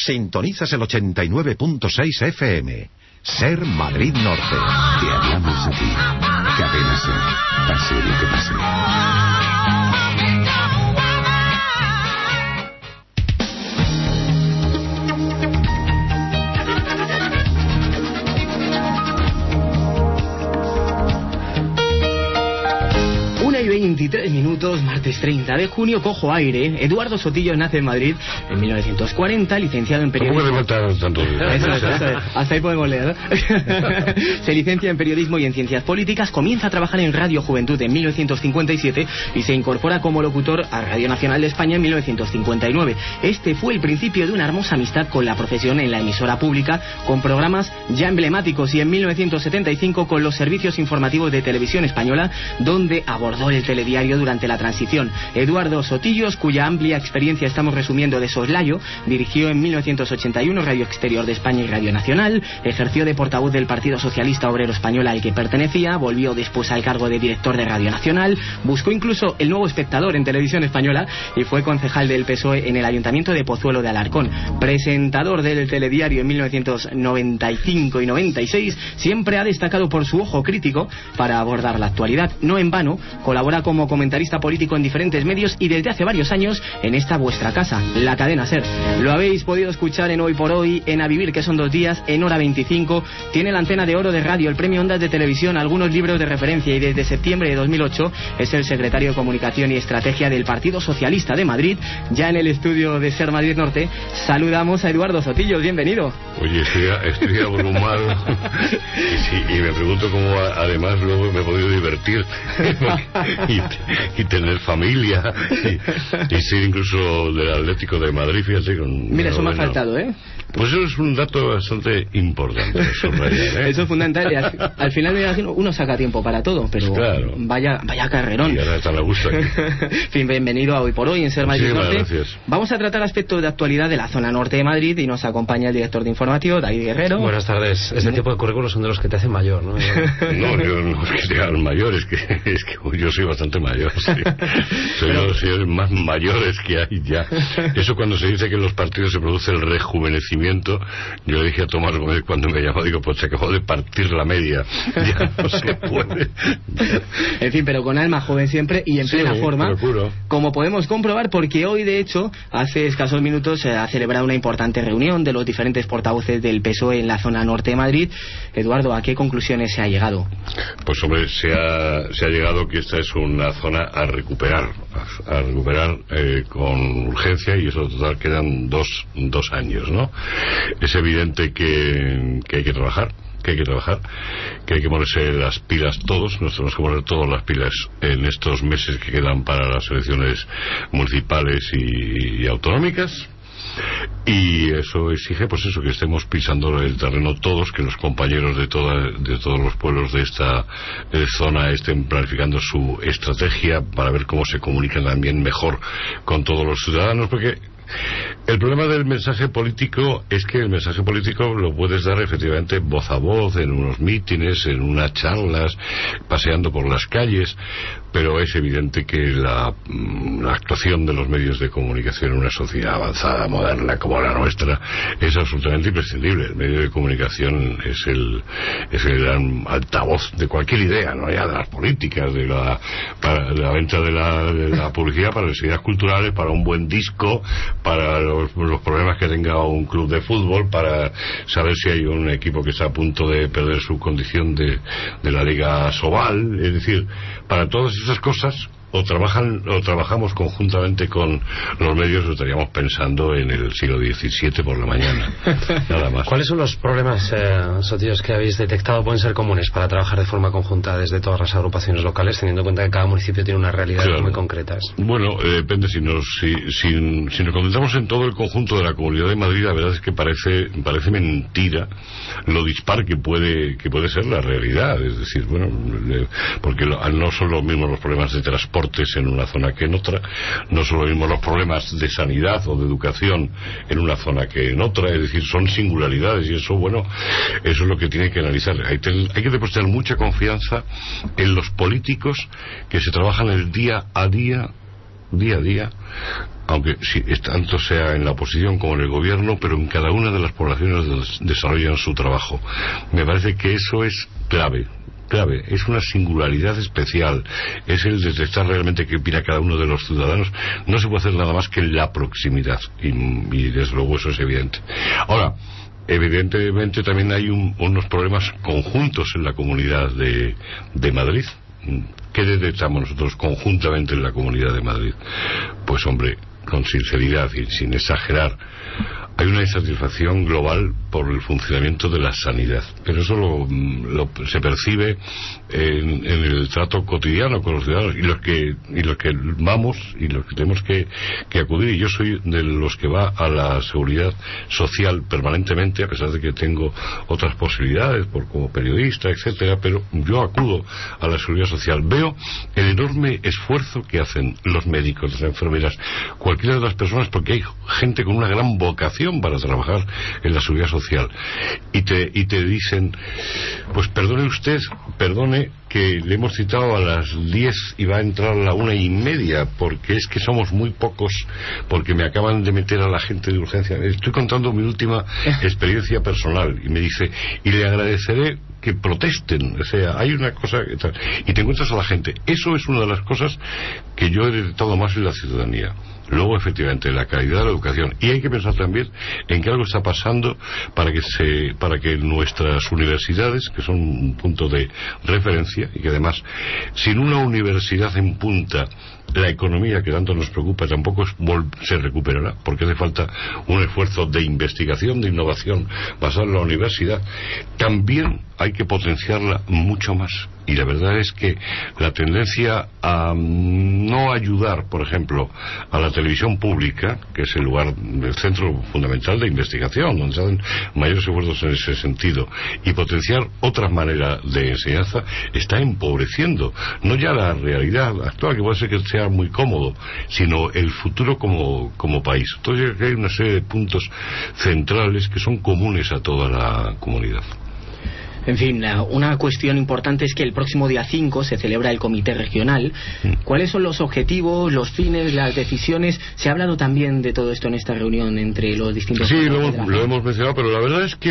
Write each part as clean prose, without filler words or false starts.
Sintonizas el 89.6 FM. Ser Madrid Norte. Te hablamos de ti. Cadena Ser. Pase lo que pase. 23 minutos, martes 30 de junio, cojo aire. Eduardo Sotillo nace en Madrid en 1940, licenciado en periodismo. ¿Cómo puede faltar tanto? Eso es. Hasta ahí podemos leer. Se licencia en periodismo y en ciencias políticas, comienza a trabajar en Radio Juventud en 1957 y se incorpora como locutor a Radio Nacional de España en 1959. Este fue el principio de una hermosa amistad con la profesión en la emisora pública, con programas ya emblemáticos, y en 1975 con los servicios informativos de Televisión Española, donde abordó el telediario durante la transición. Eduardo Sotillos, cuya amplia experiencia estamos resumiendo de soslayo, dirigió en 1981 Radio Exterior de España y Radio Nacional, ejerció de portavoz del Partido Socialista Obrero Español al que pertenecía, volvió después al cargo de director de Radio Nacional, buscó incluso El Nuevo Espectador en Televisión Española y fue concejal del PSOE en el Ayuntamiento de Pozuelo de Alarcón. Presentador del telediario en 1995 y 96, siempre ha destacado por su ojo crítico para abordar la actualidad. No en vano, colabora como comentarista político en diferentes medios y desde hace varios años en esta vuestra casa, la cadena SER. Lo habéis podido escuchar en Hoy por Hoy, en A Vivir, que son 2 días, en Hora 25. Tiene la antena de oro de radio, el premio Ondas de televisión, algunos libros de referencia, y desde septiembre de 2008 es el secretario de Comunicación y Estrategia del Partido Socialista de Madrid. Ya en el estudio de SER Madrid Norte saludamos a Eduardo Sotillos. Bienvenido. Oye, estoy abrumado y me pregunto cómo además luego me he podido divertir y tener familia y ser incluso del Atlético de Madrid, fíjate. Mira, eso me ha faltado, ¿eh? Pues eso es un dato bastante importante, Eso es fundamental. Al final uno saca tiempo para todo, pero pues claro, vaya carrerón. Y ahora está la gusta aquí. En fin, bienvenido a Hoy por Hoy en Ser Madrid Norte. Gracias. Vamos a tratar aspectos de actualidad de la zona norte de Madrid y nos acompaña el director de informativo, David Guerrero. Buenas tardes. Este tipo de currículos son de los que te hacen mayor, ¿no? No, yo no es que sean mayor, es que yo soy bastante mayor, sí. Soy uno de los más mayores que hay ya. Eso cuando se dice que en los partidos se produce el rejuvenecimiento, yo le dije a Tomás Gómez cuando me llamó, digo, pues se acabó de partir la media, ya no se puede. En fin, pero con alma joven siempre y en plena forma, procuro. Como podemos comprobar, porque hoy de hecho hace escasos minutos se ha celebrado una importante reunión de los diferentes portavoces del PSOE en la zona norte de Madrid. Eduardo, ¿a qué conclusiones se ha llegado? Pues hombre, se ha llegado que esta es una zona a recuperar con urgencia, y eso total quedan dos años, ¿no? Es evidente que hay que trabajar, que hay que ponerse las pilas todos. Nos tenemos que poner todas las pilas en estos meses que quedan para las elecciones municipales y autonómicas. Y eso exige, pues eso, que estemos pisando el terreno todos, que los compañeros de todos los pueblos de esta zona estén planificando su estrategia para ver cómo se comunican también mejor con todos los ciudadanos, porque el problema del mensaje político es que el mensaje político lo puedes dar efectivamente voz a voz, en unos mítines, en unas charlas, paseando por las calles, pero es evidente que la actuación de los medios de comunicación en una sociedad avanzada, moderna como la nuestra, es absolutamente imprescindible. El medio de comunicación es el gran altavoz de cualquier idea, no ya de las políticas, de la venta de la publicidad, para las ideas culturales, para un buen disco, para los problemas que tenga un club de fútbol, para saber si hay un equipo que está a punto de perder su condición de la Liga Sobal. Es decir, para todas esas cosas o trabajamos conjuntamente con los medios, o estaríamos pensando en el siglo XVII por la mañana, nada más. ¿Cuáles son los problemas, Sotillos, que habéis detectado pueden ser comunes para trabajar de forma conjunta desde todas las agrupaciones locales, teniendo en cuenta que cada municipio tiene unas realidades muy concretas? Bueno, depende. Si nos concentramos en todo el conjunto de la Comunidad de Madrid, la verdad es que parece mentira lo dispar que puede ser la realidad. Es decir, bueno, porque no son los mismos los problemas de transporte en una zona que en otra, no son los mismos los problemas de sanidad o de educación en una zona que en otra. Es decir, son singularidades, y eso, bueno, eso es lo que tiene que analizar. Hay que depositar mucha confianza en los políticos que se trabajan el día a día día a día, aunque tanto sea en la oposición como en el gobierno, pero en cada una de las poblaciones desarrollan su trabajo. Me parece que eso es clave, es una singularidad especial, es el detectar realmente qué opina cada uno de los ciudadanos. No se puede hacer nada más que en la proximidad, y desde luego eso es evidente. Ahora, evidentemente también hay unos problemas conjuntos en la Comunidad de Madrid. ¿Qué detectamos nosotros conjuntamente en la Comunidad de Madrid? Pues hombre, con sinceridad y sin exagerar, hay una insatisfacción global por el funcionamiento de la sanidad, pero eso se percibe en el trato cotidiano con los ciudadanos y los que vamos y los que tenemos que acudir. Y yo soy de los que va a la seguridad social permanentemente, a pesar de que tengo otras posibilidades como periodista, etcétera, pero yo acudo a la seguridad social. Veo el enorme esfuerzo que hacen los médicos, las enfermeras, cualquiera de las personas, porque hay gente con una gran vocación para trabajar en la seguridad social, y te dicen, pues perdone que le hemos citado a las 10 y va a entrar a la 1:30, porque es que somos muy pocos, porque me acaban de meter a la gente de urgencia. Estoy contando mi última experiencia personal, y me dice, y le agradeceré que protesten. O sea, hay una cosa que tal, y te encuentras a la gente. Eso es una de las cosas que yo he detectado más en la ciudadanía. Luego, efectivamente, la calidad de la educación. Y hay que pensar también en que algo está pasando para que nuestras universidades, que son un punto de referencia, y que además, sin una universidad en punta, la economía que tanto nos preocupa tampoco se recuperará, porque hace falta un esfuerzo de investigación, de innovación basado en la universidad. También hay que potenciarla mucho más, y la verdad es que la tendencia a no ayudar, por ejemplo, a la televisión pública, que es el centro fundamental de investigación, donde se hacen mayores esfuerzos en ese sentido, y potenciar otras maneras de enseñanza, está empobreciendo no ya la realidad actual, que puede ser que sea muy cómodo, sino el futuro como país. Entonces hay una serie de puntos centrales que son comunes a toda la comunidad. En fin, una cuestión importante es que el próximo día 5 se celebra el Comité Regional. ¿Cuáles son los objetivos, los fines, las decisiones? ¿Se ha hablado también de todo esto en esta reunión entre los distintos... Sí, lo hemos mencionado, pero la verdad es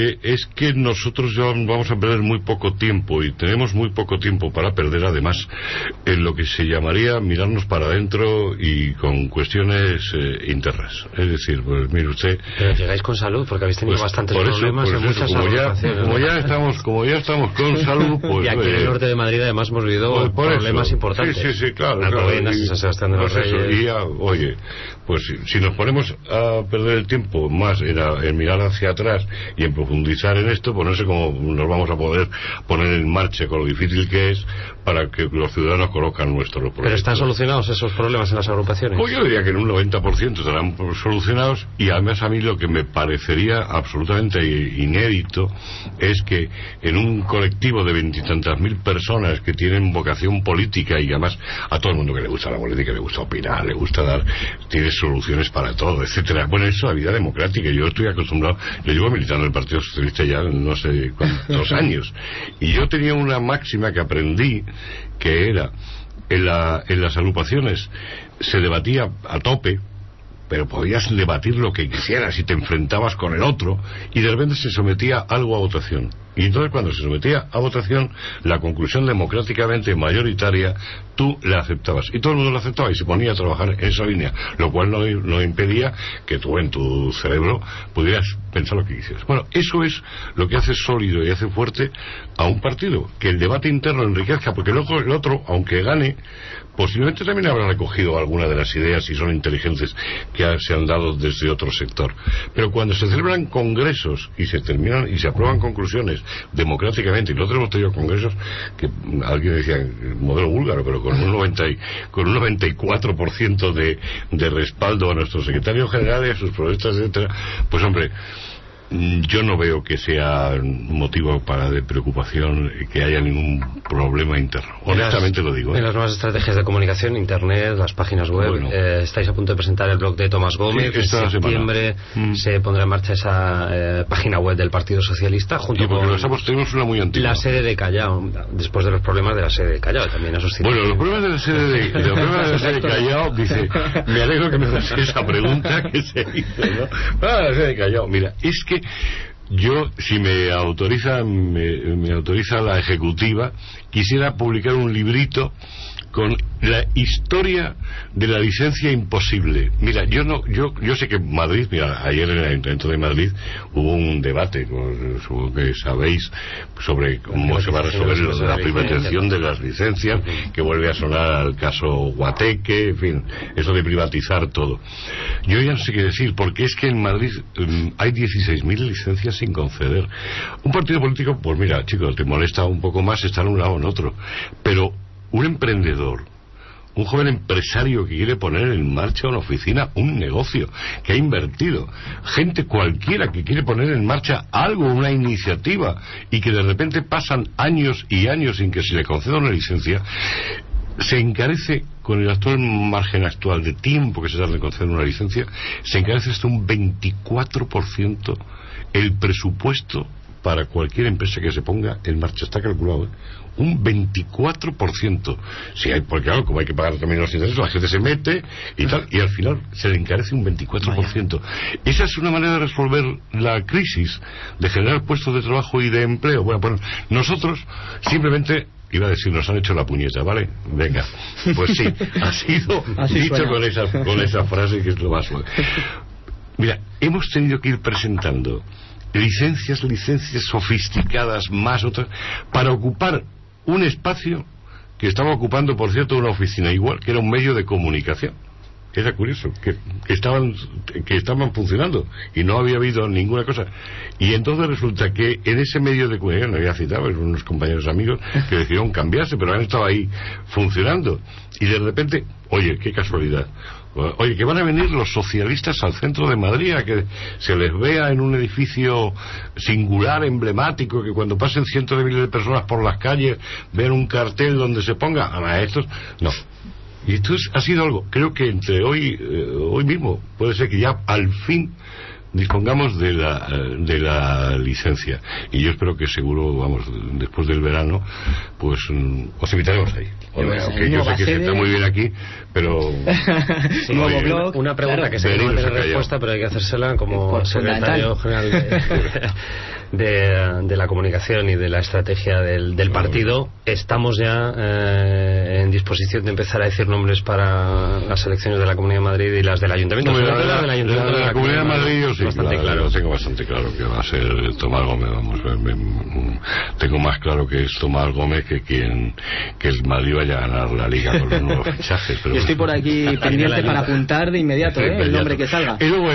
que nosotros ya vamos a perder muy poco tiempo, y tenemos muy poco tiempo para perder, además, en lo que se llamaría mirarnos para adentro y con cuestiones internas. Es decir, pues mire usted... Pero llegáis con salud, porque habéis tenido bastantes problemas en muchas agrupaciones. Como ya estamos con salud, pues... Y aquí en el norte de Madrid además hemos vivido problemas importantes. Sí, claro. Alcobendas, San Sebastián de los Reyes. Oye, pues si nos ponemos a perder el tiempo más en mirar hacia atrás y en profundizar en esto, pues no sé cómo nos vamos a poder poner en marcha con lo difícil que es para que los ciudadanos conozcan nuestros proyectos. ¿Pero están solucionados esos problemas en las agrupaciones? Pues yo diría que en un 90% estarán solucionados, y además a mí lo que me parecería absolutamente inédito es que en un colectivo de 20 y tantas mil personas que tienen vocación política, y además a todo el mundo que le gusta la política, le gusta opinar, le gusta tiene soluciones para todo, etcétera. Bueno, eso es la vida democrática. Yo estoy acostumbrado, yo llevo militando en el Partido Socialista ya no sé cuántos años, y yo tenía una máxima que aprendí, que era en las agrupaciones se debatía a tope, pero podías debatir lo que quisieras y te enfrentabas con el otro, y de repente se sometía algo a votación. Y entonces cuando se sometía a votación, la conclusión democráticamente mayoritaria, tú la aceptabas. Y todo el mundo la aceptaba y se ponía a trabajar en esa línea, lo cual no impedía que tú en tu cerebro pudieras pensar lo que quisieras. Bueno, eso es lo que hace sólido y hace fuerte a un partido, que el debate interno enriquezca, porque luego el otro, aunque gane, posiblemente también habrá recogido alguna de las ideas, si son inteligentes, que se han dado desde otro sector. Pero cuando se celebran congresos y se terminan y se aprueban conclusiones democráticamente, y nosotros hemos tenido congresos que alguien decía modelo búlgaro, pero con un 94% de respaldo a nuestro secretario general y a sus propuestas, etcétera, pues hombre, yo no veo que sea motivo de preocupación que haya ningún problema interno. Honestamente lo digo. En las nuevas estrategias de comunicación, internet, las páginas web, estáis a punto de presentar el blog de Tomás Gómez. En septiembre se pondrá en marcha esa página web del Partido Socialista, junto con tenemos una muy antigua. La sede de Callao, después de los problemas de la sede de Callao, también ha suscitado. Bueno, los problemas de la sede de Callao, dice, me alegro que me hagas esa pregunta que se hizo, ¿no? La sede de Callao, mira, es que yo, si me autoriza la ejecutiva, quisiera publicar un librito con la historia de la licencia imposible. Mira, yo sé que en Madrid, mira, ayer en el Ayuntamiento de Madrid hubo un debate, supongo que sabéis, sobre cómo se va a resolver la privatización de las licencias, que vuelve a sonar al caso Guateque, en fin, eso de privatizar todo. Yo ya no sé qué decir, porque es que en Madrid hay 16.000 licencias sin conceder. Un partido político, pues mira, chicos, te molesta un poco más estar en un lado o en otro, pero un emprendedor, un joven empresario que quiere poner en marcha una oficina, un negocio, que ha invertido, gente cualquiera que quiere poner en marcha algo, una iniciativa, y que de repente pasan años y años sin que se le conceda una licencia, se encarece, con el actual margen actual de tiempo que se tarda en conceder una licencia, se encarece hasta un 24% el presupuesto para cualquier empresa que se ponga en marcha. Está calculado, un 24%. Sí, porque claro, como hay que pagar también los intereses, la gente se mete y tal, y al final se le encarece un 24%. Esa es una manera de resolver la crisis, de generar puestos de trabajo y de empleo. Bueno, pues nosotros simplemente, iba a decir, nos han hecho la puñeta, ¿vale? Venga, pues sí, ha sido dicho con esa frase, que es lo más suave. Mira, hemos tenido que ir presentando licencias sofisticadas, más otras, para ocupar un espacio que estaba ocupando, por cierto, una oficina igual, que era un medio de comunicación. Era curioso, que estaban funcionando y no había habido ninguna cosa. Y entonces resulta que en ese medio de comunicación, no había citado, eran unos compañeros amigos que decidieron cambiarse, pero han estado ahí funcionando. Y de repente, oye, qué casualidad. Oye, que van a venir los socialistas al centro de Madrid, a que se les vea en un edificio singular, emblemático, que cuando pasen cientos de miles de personas por las calles vean un cartel donde se ponga a maestros. No. Y esto ha sido algo, creo que entre hoy mismo, puede ser que ya al fin dispongamos de la licencia, y yo espero que seguro, vamos, después del verano, pues os invitaremos ahí. Aunque yo sé que se está muy bien aquí, pero nuevo blog, una pregunta, claro, que se no tiene respuesta, pero hay que hacérsela como secretario general de la comunicación y de la estrategia del partido. Estamos ya en disposición de empezar a decir nombres para las elecciones de la Comunidad de Madrid y las del Ayuntamiento. La Comunidad de Madrid yo sí, bastante claro. Tengo bastante claro que va a ser Tomás Gómez. Vamos, tengo más claro que es Tomás Gómez que el Madrid vaya a ganar la Liga con los nuevos fichajes. Pero yo estoy por aquí pendiente para apuntar de inmediato, el nombre que salga. Y luego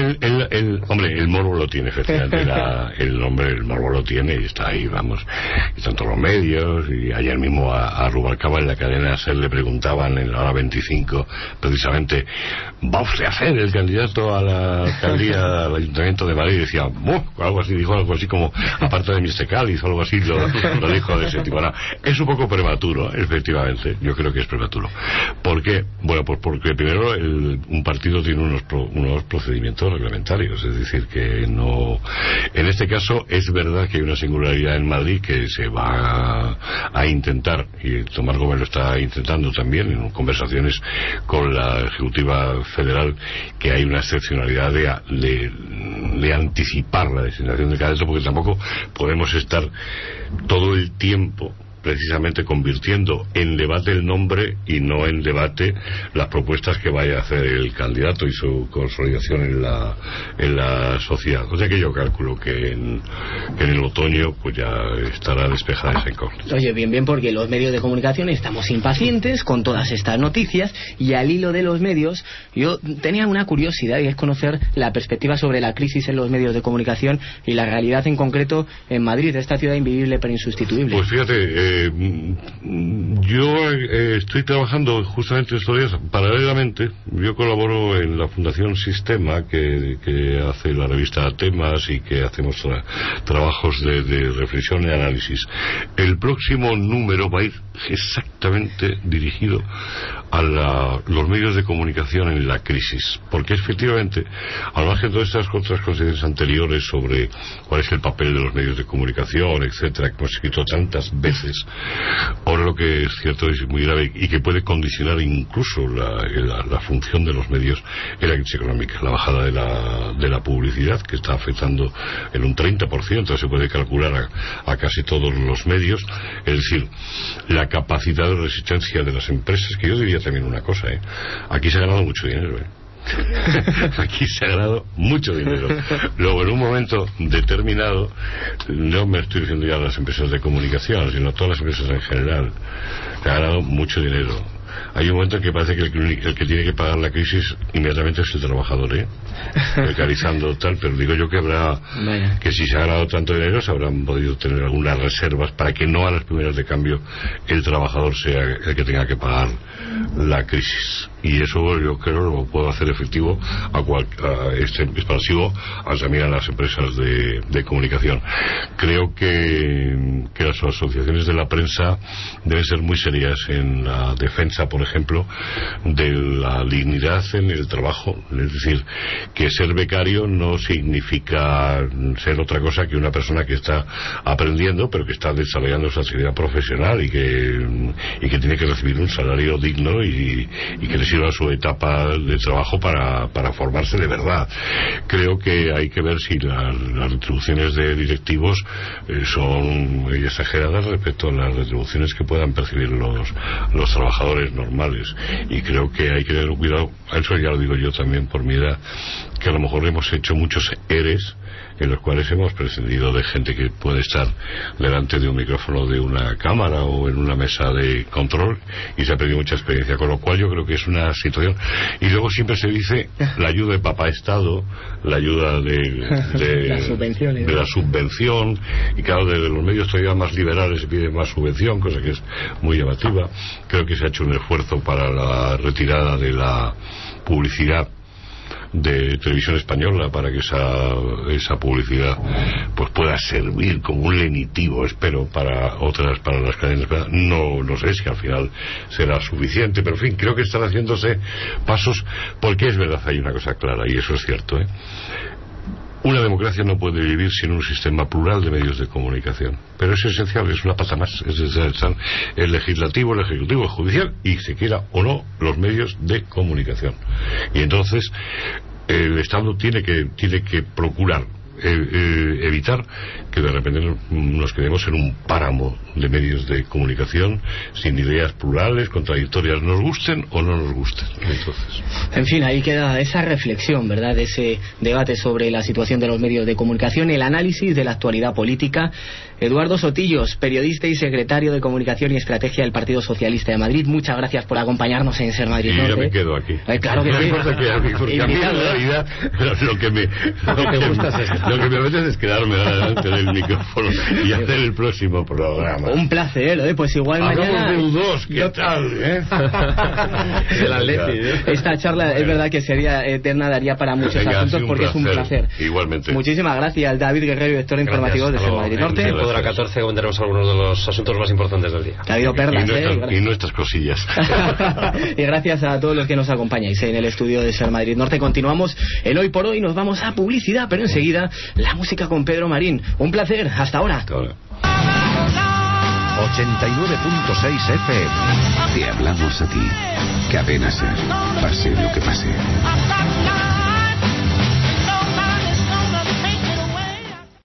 el morbo lo tiene, efectivamente. El morbo lo tiene y está ahí, vamos. Están todos los medios, y ayer mismo a Rubalcaba en la cadena SER le preguntaban en la hora 25 precisamente, ¿va usted a ser el candidato a la alcaldía al Ayuntamiento de Madrid? Y decía, algo así, dijo algo así como, aparte de Mr. Cádiz, o algo así, lo dijo de ese tipo. No, es un poco prematuro, efectivamente, yo creo que es prematuro. ¿Por qué? Bueno, pues porque primero un partido tiene unos procedimientos reglamentarios, es decir, que no, en este caso es verdad que hay una singularidad en Madrid que se va a intentar, y Tomás Gómez lo está intentando también en conversaciones con la Ejecutiva Federal, que hay una excepcionalidad de anticipar la designación del candidato, porque tampoco podemos estar todo el tiempo precisamente convirtiendo en debate el nombre y no en debate las propuestas que vaya a hacer el candidato y su consolidación en la sociedad. O sea que yo calculo que en el otoño pues ya estará despejada esa incógnita. Oye, bien, porque los medios de comunicación estamos impacientes con todas estas noticias, y al hilo de los medios yo tenía una curiosidad, y es conocer la perspectiva sobre la crisis en los medios de comunicación y la realidad en concreto en Madrid, esta ciudad invivible pero insustituible. Pues fíjate, Yo estoy trabajando justamente estos días, paralelamente, yo colaboro en la Fundación Sistema, que hace la revista Temas y que hacemos trabajos de reflexión y análisis. El próximo número va a ir exactamente dirigido a los medios de comunicación en la crisis, porque efectivamente, al margen de todas estas otras consideraciones anteriores sobre cuál es el papel de los medios de comunicación, etcétera, que hemos escrito tantas veces, ahora lo que es cierto es muy grave y que puede condicionar incluso la función de los medios es la crisis económica, la bajada de la publicidad, que está afectando en un 30%, se puede calcular a casi todos los medios, es decir, la capacidad de resistencia de las empresas, que yo diría también una cosa, aquí se ha ganado mucho dinero, aquí se ha ganado mucho dinero. Luego, en un momento determinado, no me estoy diciendo ya las empresas de comunicación, sino todas las empresas en general, se ha ganado mucho dinero. Hay un momento en que parece que el que tiene que pagar la crisis inmediatamente es el trabajador, precarizando tal, pero digo yo que habrá, que si se ha ganado tanto dinero se habrán podido tener algunas reservas para que no a las primeras de cambio el trabajador sea el que tenga que pagar la crisis. Y eso yo creo lo puedo hacer efectivo expansivo también a las empresas de comunicación. Creo que las asociaciones de la prensa deben ser muy serias en la defensa, por ejemplo, de la dignidad en el trabajo. Es decir, que ser becario no significa ser otra cosa que una persona que está aprendiendo, pero que está desarrollando su actividad profesional y que tiene que recibir un salario digno y que le sirva su etapa de trabajo para formarse de verdad. Creo que hay que ver si las retribuciones de directivos son muy exageradas respecto a las retribuciones que puedan percibir los trabajadores normales, y creo que hay que tener cuidado. Eso ya lo digo yo también por mi edad, que a lo mejor hemos hecho muchos ERES en los cuales hemos prescindido de gente que puede estar delante de un micrófono de una cámara o en una mesa de control, y se ha perdido mucha experiencia, con lo cual yo creo que es una situación. Y luego siempre se dice la ayuda de papá Estado, la ayuda de la subvención, y claro, de los medios todavía más liberales se pide más subvención, cosa que es muy llamativa. Creo que se ha hecho un esfuerzo para la retirada de la publicidad de Televisión Española, para que esa publicidad pues pueda servir como un lenitivo, espero, para las cadenas. No sé si al final será suficiente, pero en fin, creo que están haciéndose pasos, porque es verdad, hay una cosa clara, y eso es cierto, una democracia no puede vivir sin un sistema plural de medios de comunicación, pero es esencial, es una pata más, es esencial el legislativo, el ejecutivo, el judicial, y se quiera o no los medios de comunicación. Y entonces el Estado tiene que procurar evitar que de repente nos quedemos en un páramo de medios de comunicación sin ideas plurales, contradictorias, nos gusten o no nos gusten. Entonces, en fin, ahí queda esa reflexión, ¿verdad?, de ese debate sobre la situación de los medios de comunicación, el análisis de la actualidad política. Eduardo Sotillos, periodista y secretario de Comunicación y Estrategia del Partido Socialista de Madrid, muchas gracias por acompañarnos en Ser Madrid Norte. Y ya me quedo aquí. Claro que sí. Porque a mí en realidad lo que me apetece es quedarme delante del micrófono y hacer el próximo programa. Un placer, pues igual mañana. Hablamos de U2, ¿qué tal? El Atleti, Esta charla es verdad que sería eterna, daría para muchos asuntos, porque es un placer. Igualmente. Muchísimas gracias, David Guerrero, director informativo de Ser Madrid Norte. De la 14 comentaremos algunos de los asuntos más importantes del día. Que ha habido perlas, y nuestras cosillas. Y gracias a todos los que nos acompañáis en el estudio de Ser Madrid Norte. Continuamos el Hoy por Hoy, nos vamos a publicidad, pero enseguida la música con Pedro Marín. Un placer, hasta ahora. 89.6 FM. Te hablamos a ti. Cadena Ser. Pase lo que pase.